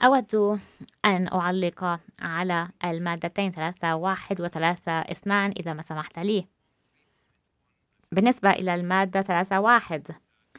أود أن أعلق على المادتين 3.1 و3.2 إذا ما سمحت لي. بالنسبة إلى المادة 3.1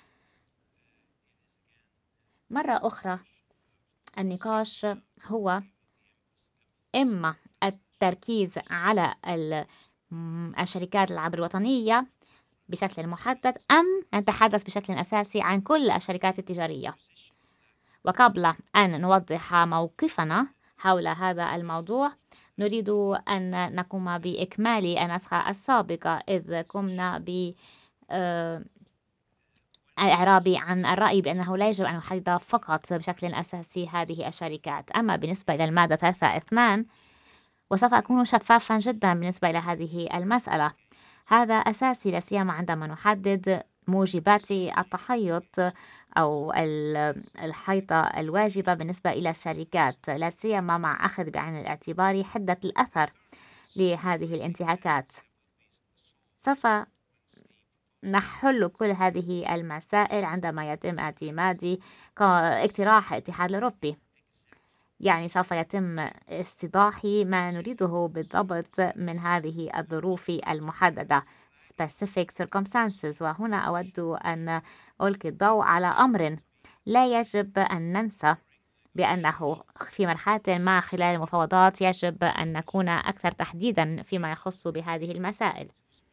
مرة أخرى النقاش هو إما التركيز على الشركات العبر الوطنية بشكل محدد أم نتحدث بشكل أساسي عن كل الشركات التجارية. وقبل أن نوضح موقفنا حول هذا الموضوع نريد أن نقوم بإكمال النسخة السابقة إذ قمنا ب الإعراب عن الرأي بأنه لا يجب أن نحدد فقط بشكل أساسي هذه الشركات. أما بالنسبة إلى المادة 3.2 وسوف أكون شفافا جدا بالنسبة إلى هذه المسألة. هذا أساسي لا سيما عندما نحدد موجبات التحيط أو الحيطة الواجبة بالنسبة إلى الشركات، لا سيما مع أخذ بعين الاعتبار حدة الأثر لهذه الانتهاكات. سوف نحل كل هذه المسائل عندما يتم اعتماد اقتراح الاتحاد الأوروبي. يعني سوف يتم استيضاح ما نريده بالضبط من هذه الظروف المحددة specific circumstances. وهنا أود أن ألقي الضوء على أمر لا يجب أن ننسى بأنه في مرحلة ما خلال المفاوضات يجب أن نكون أكثر تحديدا فيما يخص بهذه المسائل.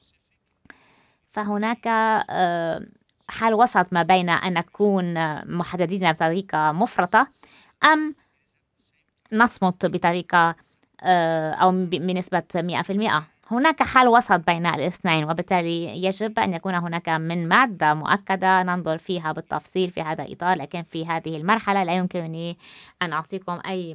فهناك حال وسط ما بين أن نكون محددين بطريقة مفرطة أم نصمت بطريقة أو بنسبة 100%. هناك حال وسط بين الاثنين، وبالتالي يجب أن يكون هناك من مادة مؤكدة ننظر فيها بالتفصيل في هذا الإطار، لكن في هذه المرحلة لا يمكنني أن أعطيكم أي